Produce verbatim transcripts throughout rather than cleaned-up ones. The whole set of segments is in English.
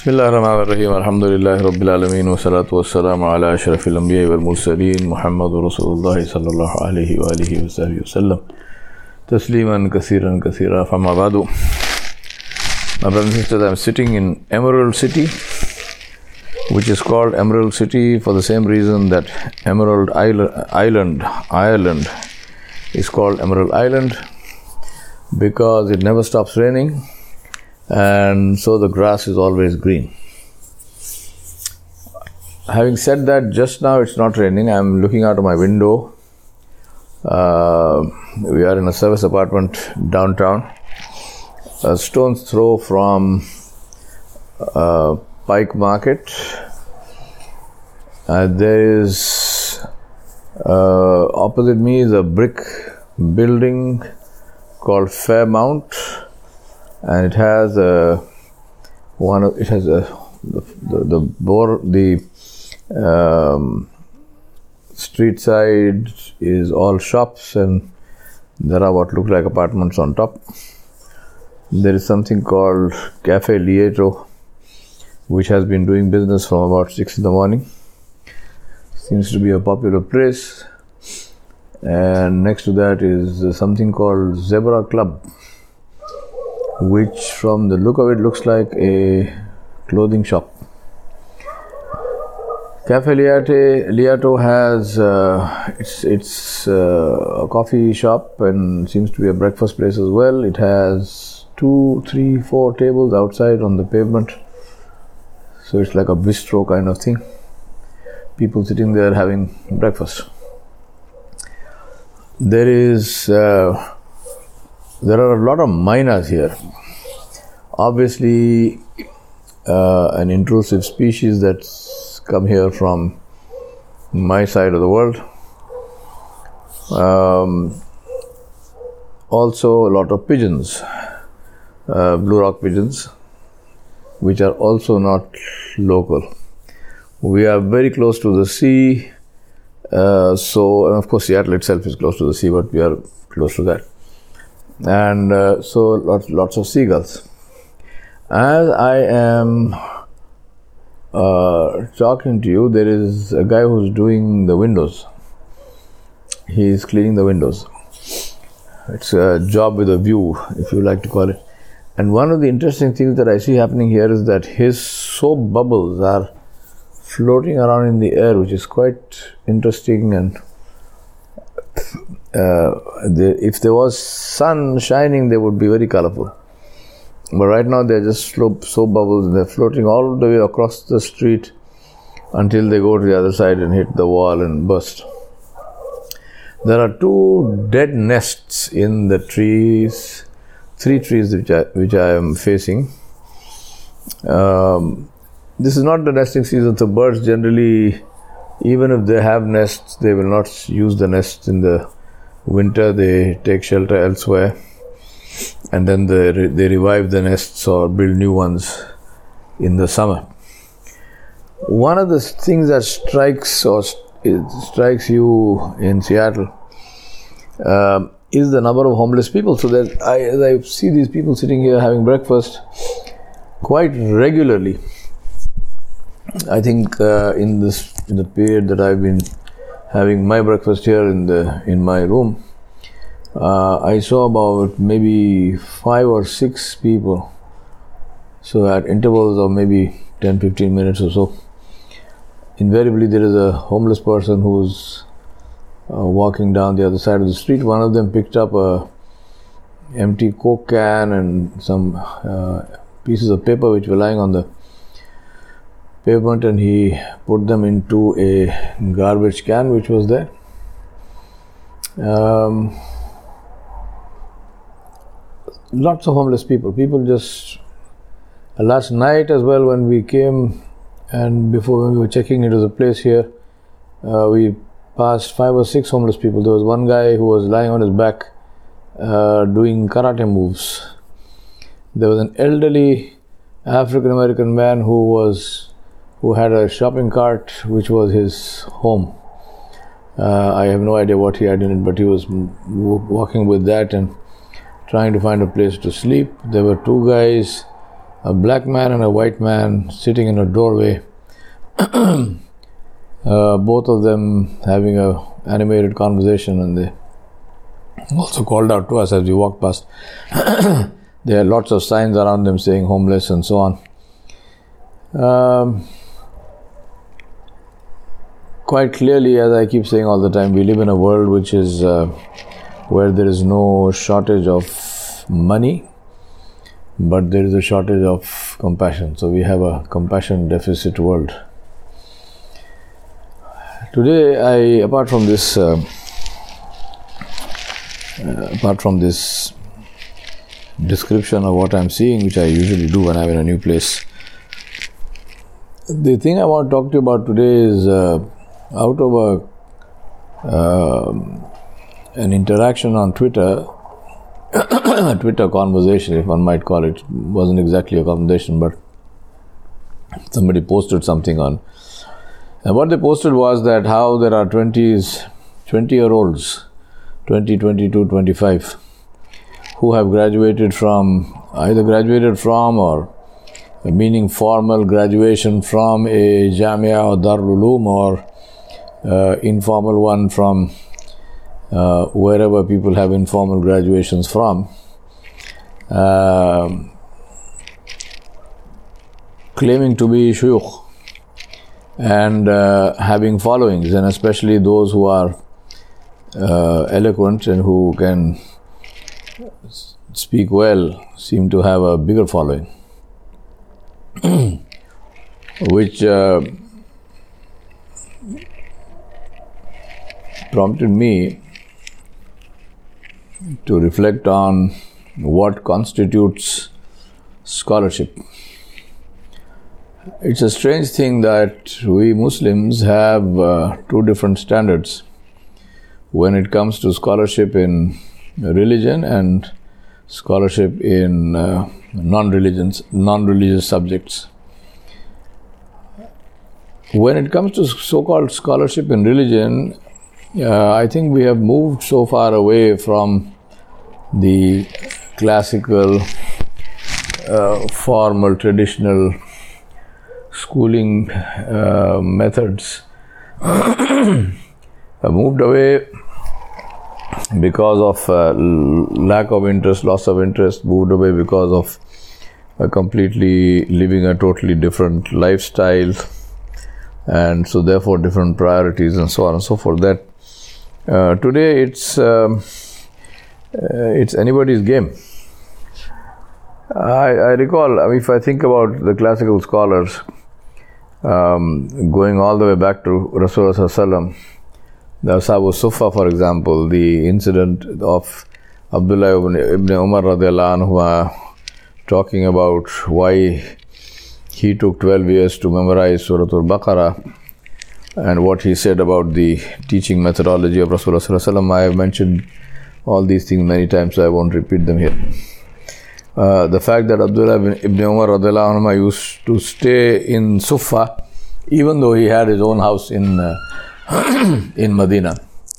Bismillahirrahmanirrahim. Alhamdulillahi Rabbil Alameen. Wa salatu wa salamu ala ashrafil anbiya wal mursaleen. Muhammadu Rasulullah sallallahu alayhi wa alihi wa sahbihi wa sallam. Tasliman kathiran kathira. Fama badu. My brothers and sisters, I am sitting in Emerald City, which is called Emerald City for the same reason that Emerald Island, Ireland, is called Emerald Island, because it never stops raining. And so the grass is always green. Having said that, just now it's not raining. I'm looking out of my window. Uh, we are in a service apartment downtown. A stone's throw from uh, Pike Market. Uh, there is uh, opposite me is a brick building called Fairmount. And it has a one. It has a the the the, bore, the um, street side is all shops, and there are what look like apartments on top. There is something called Cafe Lieto, which has been doing business from about six in the morning. Seems to be a popular place. And next to that is something called Zebra Club, which from the look of it looks like a clothing shop. Cafe Lieto has uh, it's it's uh, a coffee shop and seems to be a breakfast place as well. It has two, three, four tables outside on the pavement, so it's like a bistro kind of thing. People sitting there having breakfast. There is. Uh, There are a lot of miners here. Obviously, uh, an intrusive species that's come here from my side of the world. Um, also, a lot of pigeons, uh, blue rock pigeons, which are also not local. We are very close to the sea, uh, so and of course Seattle itself is close to the sea, but we are close to that. And uh, so lots, lots of seagulls. As I am uh, talking to you, there is a guy who's doing the windows. He's cleaning the windows. It's a job with a view, if you like to call it. And one of the interesting things that I see happening here is that his soap bubbles are floating around in the air, which is quite interesting. And Uh, the, if there was sun shining, they would be very colorful. But right now they're just soap, soap bubbles. They're floating all the way across the street until they go to the other side and hit the wall and burst. There are two dead nests in the trees, three trees which I, which I am facing. Um, this is not the nesting season, so birds generally, even if they have nests, they will not use the nests in the winter. They take shelter elsewhere, and then they re- they revive the nests or build new ones in the summer. One of the things that strikes or st- strikes you in Seattle uh, is the number of homeless people. So that I, as I see these people sitting here having breakfast quite regularly. I think uh, in this in the period that I've been having my breakfast here in the in my room, uh, I saw about maybe five or six people. So at intervals of maybe ten to fifteen minutes or so, invariably there is a homeless person who's uh, walking down the other side of the street. One of them picked up a empty Coke can and some uh, pieces of paper which were lying on the pavement, and he put them into a garbage can which was there. Um, lots of homeless people. People just uh, last night as well, when we came and before when we were checking into the place here, uh, we passed five or six homeless people. There was one guy who was lying on his back uh, doing karate moves. There was an elderly African American man who was who had a shopping cart which was his home. Uh, I have no idea what he had in it, but he was w- walking with that and trying to find a place to sleep. There were two guys a black man and a white man sitting in a doorway, uh, both of them having a animated conversation, and they also called out to us as we walked past. There are lots of signs around them saying homeless and so on. Um, quite clearly, as I keep saying all the time, we live in a world which is uh, where there is no shortage of money, but there is a shortage of compassion. So we have a compassion deficit world. Today, I apart from this, uh, uh, apart from this description of what I'm seeing, which I usually do when I'm in a new place, the thing I want to talk to you about today is uh, out of a uh, an interaction on Twitter, a Twitter conversation, if one might call it. It wasn't exactly a conversation, but somebody posted something on. And what they posted was that how there are twenties, twenty-year-olds, twenty, twenty-two, twenty-five, who have graduated from, either graduated from or meaning formal graduation from a Jamia or Darul Uloom, or uh, informal one from uh, wherever people have informal graduations from, uh, claiming to be shuyukh and uh, having followings, and especially those who are uh, eloquent and who can speak well seem to have a bigger following. which uh, prompted me to reflect on what constitutes scholarship. It's a strange thing that we Muslims have uh, two different standards when it comes to scholarship in religion and scholarship in uh, non-religions, non-religious subjects. When it comes to so-called scholarship in religion, uh, I think we have moved so far away from the classical, uh, formal, traditional schooling uh, methods. Have moved away because of uh, lack of interest, loss of interest, moved away because of uh, completely living a totally different lifestyle, and so therefore different priorities and so on and so forth. That uh, today it's um, uh, it's anybody's game. I, I recall, I mean, if I think about the classical scholars, um, going all the way back to Rasulullah Sallallahu Alaihi Wasallam, the Ashabu Sufa, for example, the incident of Abdullah ibn, ibn Umar radiallahu anhu talking about why he took twelve years to memorize Surah Al-Baqarah, and what he said about the teaching methodology of Rasulullah Sallallahu Alaihi Wasallam. I have mentioned all these things many times, so I won't repeat them here. Uh, the fact that Abdullah ibn, ibn Umar radiallahu anhu used to stay in Sufa, even though he had his own house in uh, in Medina.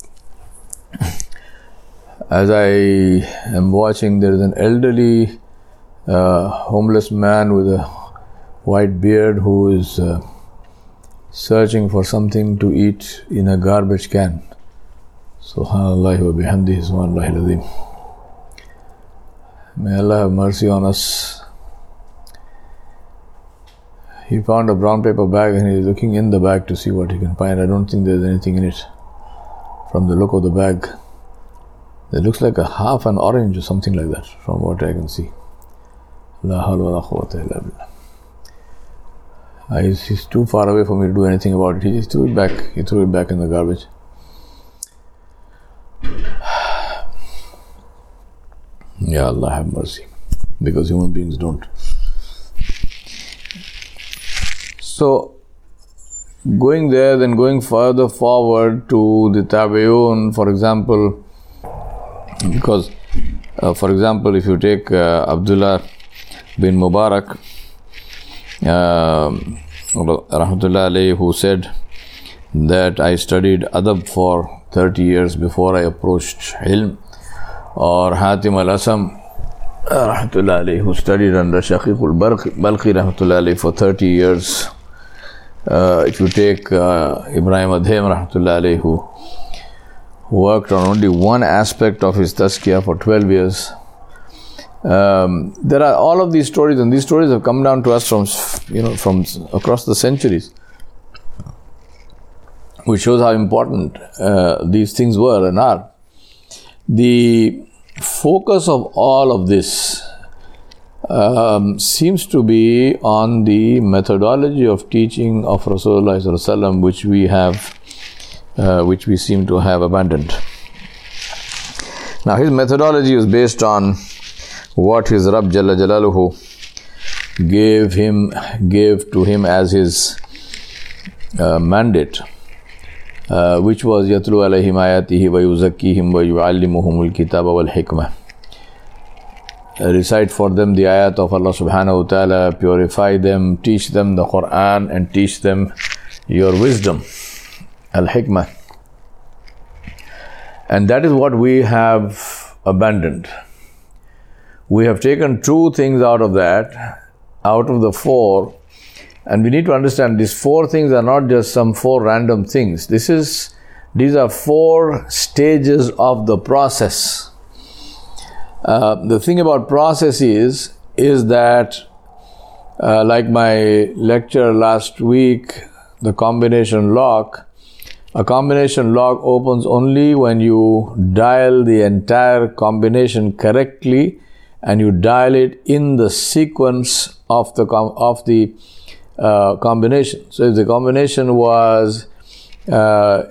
As I am watching, there is an elderly uh, homeless man with a white beard who is uh, searching for something to eat in a garbage can. Subhanallah wa bihamdihi, subhanallahil azim. May Allah have mercy on us. He found a brown paper bag and he is looking in the bag to see what he can find. I don't think there's anything in it. From the look of the bag, it looks like a half an orange or something like that, from what I can see. La hawla wa la quwwata illa billah. He's too far away for me to do anything about it. He just threw it back. He threw it back in the garbage. Ya Allah, have mercy. Because human beings don't. So, going there, then going further forward to the Tabi'un, for example, because, uh, for example, if you take uh, Abdullah bin Mubarak, uh, rahmatullah alayhi, who said that I studied adab for thirty years before I approached ilm, or Hatim al-Asam, rahmatullah alayhi, who studied under Shaqiqul Balkhi rahmatullah alayhi for thirty years. Uh, if you take uh, Ibrahim Adhem rahmatullah alayhi, who worked on only one aspect of his tazkiyah for twelve years. Um, there are all of these stories, and these stories have come down to us from, you know, from across the centuries, which shows how important uh, these things were and are. The focus of all of this um, seems to be on the methodology of teaching of Rasulullah sallallahu alaihi wasallam, which we have, uh, which we seem to have abandoned. Now, his methodology is based on what his Rabb Jalla Jalaluhu gave him, gave to him as his uh, mandate, uh, which was Yatlu alayhim ayatihi wa yuzakkihim wa yu'allimuhumul kitaba wal hikmah. Recite for them the ayat of Allah subhanahu wa ta'ala, purify them, teach them the Quran, and teach them your wisdom, al-hikmah. And that is what we have abandoned. We have taken two things out of that, out of the four, and we need to understand these four things are not just some four random things. This is, these are four stages of the process. Uh, the thing about process is, is that, uh, like my lecture last week, the combination lock, a combination lock opens only when you dial the entire combination correctly, and you dial it in the sequence of the com- of the uh, combination. So if the combination was uh,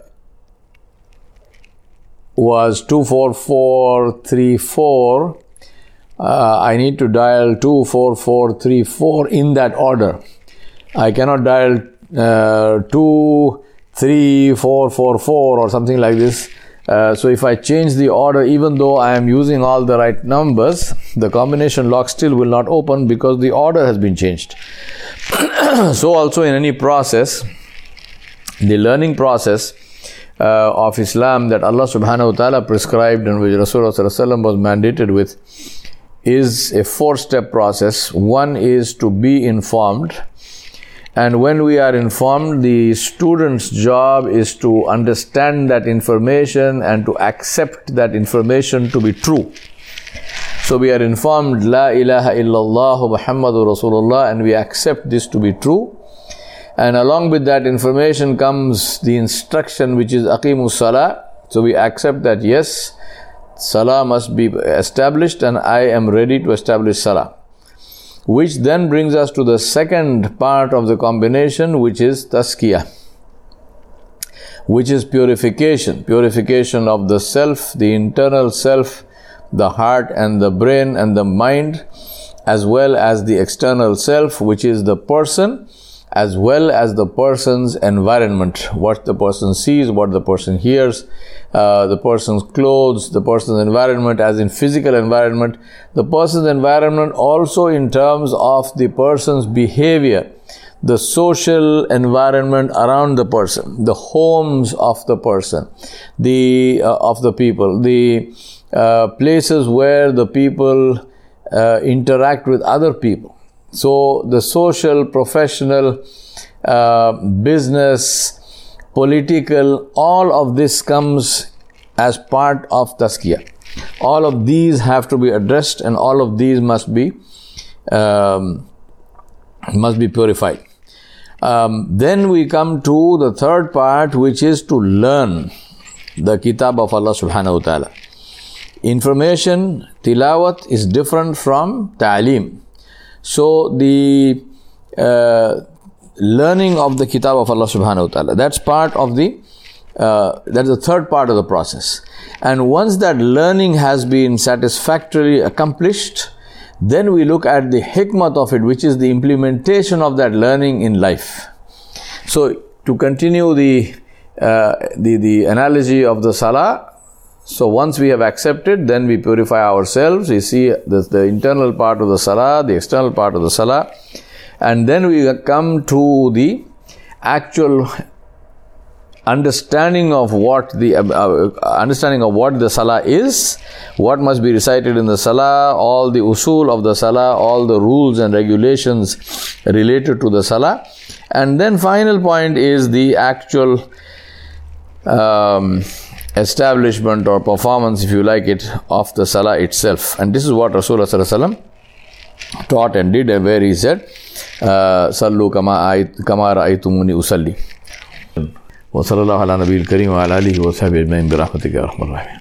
was two four four three four, uh, I need to dial two four four three four in that order. I cannot dial uh, two three four four four or something like this. Uh, so if I change the order, even though I am using all the right numbers, the combination lock still will not open because the order has been changed. So also in any process, the learning process uh, of Islam that Allah subhanahu wa ta'ala prescribed and which Rasulullah sallallahu alaihi wasallam was mandated with is a four-step process. One is to be informed. And when we are informed, the student's job is to understand that information and to accept that information to be true. So we are informed, La ilaha illallah Muhammadur Rasulullah, and we accept this to be true. And along with that information comes the instruction, which is Aqimus Salah. So we accept that yes, Salah must be established, and I am ready to establish Salah. Which then brings us to the second part of the combination, which is tazkiyah, which is purification, purification of the self, the internal self, the heart and the brain and the mind, as well as the external self, which is the person, as well as the person's environment, what the person sees, what the person hears, uh, the person's clothes, the person's environment as in physical environment, the person's environment also in terms of the person's behavior, the social environment around the person, the homes of the person, the uh, of the people, the uh, places where the people uh, interact with other people. So the social, professional, uh, business, political, all of this comes as part of tazkiyah. All of these have to be addressed, and all of these must be um, must be purified. Um, then we come to the third part, which is to learn the kitab of Allah subhanahu wa ta'ala. Information, tilawat is different from ta'aleem. So the uh, learning of the kitab of Allah subhanahu wa ta'ala, that's part of the, uh, that's the third part of the process. And once that learning has been satisfactorily accomplished, then we look at the hikmat of it, which is the implementation of that learning in life. So to continue the, uh, the, the analogy of the salah, so once we have accepted, then we purify ourselves. We see the, the internal part of the salah, the external part of the salah, and then we come to the actual understanding of what the uh, uh, understanding of what the salah is, what must be recited in the salah, all the usul of the salah, all the rules and regulations related to the salah. And then final point is the actual um, establishment or performance, if you like it, of the salah itself. And this is what Rasulullah sallallahu alaihi wasallam taught and did, and where he said, Sallu kama ra'aytumuni usalli. Wa sallallahu ala nabiyil kareem wa ala alihi wa sahbihi ajma'in bi rahmatika ya arhamar rahimin.